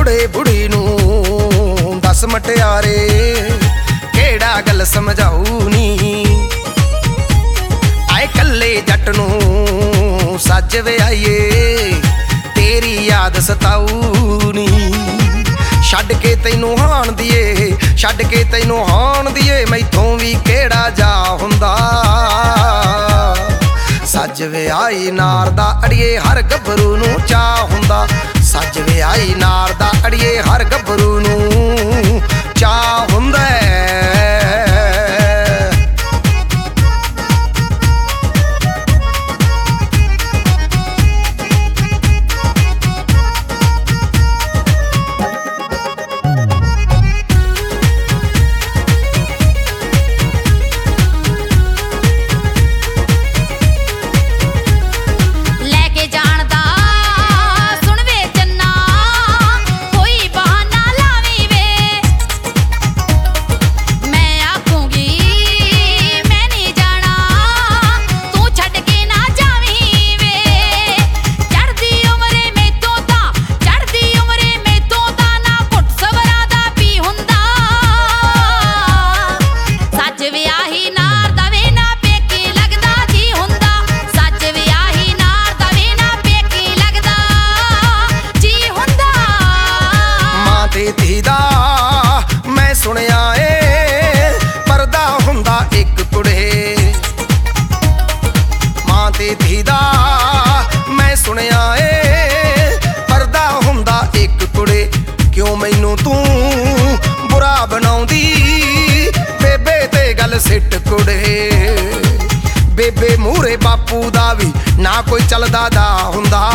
बुढ़े बुढ़ी नू दस मटियारे केड़ा गल समझाऊ नी। आए कल्ले जट नू सज वे आइए तेरी याद सताऊ नी। छड्ड के तैनू हाण दिए छड्ड के तैनू हाण दिए मैथों भी केड़ा जा हुंदा। सज वे आई नार दा अड़िए हर गभरू नू चा हुंदा। सज वे आई नार दा अड़िए हर गभरू नू चा हुंदा। मैं सुनिया ए परदा हुंदा एक कुड़े। मां ते धी दा मैं सुनिया ए परदा हुंदा एक कुड़े। क्यों मैनू तू बुरा बनाउंदी बेबे ते गल सिट कुड़े। बेबे मूहरे बापू दा भी ना कोई चलदा दा हुंदा।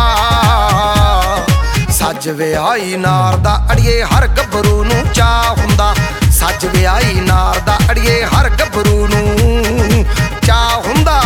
सज वे आई नार दा अड़िए हर गभरू नू चा हुंदा। सज वे आई नार दा अड़िए हर गभरू नू चा हुंदा।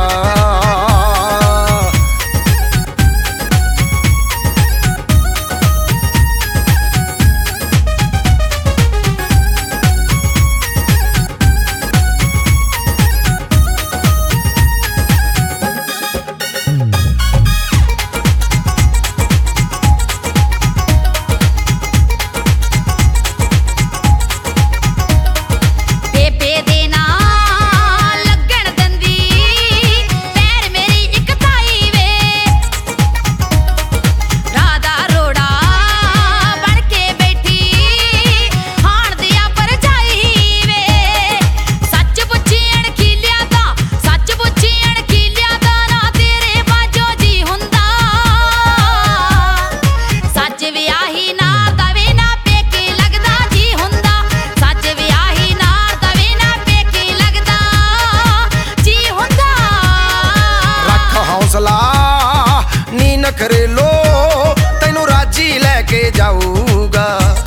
नी नखरेलो तैनू राजी लैके जाऊगा।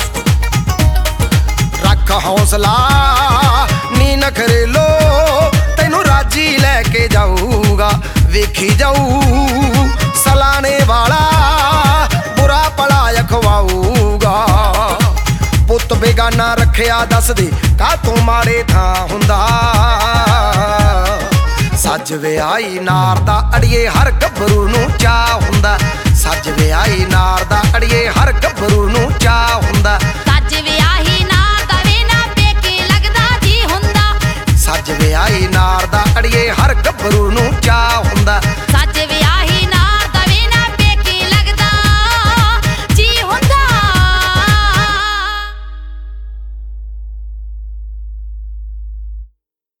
रख हौसला नी नखरेलो तैनू राजी लैके जाऊगा। वेखी जाऊ सलाने वाला बुरा भला अखवाऊगा। पुत बेगाना रखिया दस दे का तू माड़े थां हुंदा। सज वे आई नार दा अड़िए हर गभरू नू चा हुंदा। सज वे आई नार दा अड़िए हर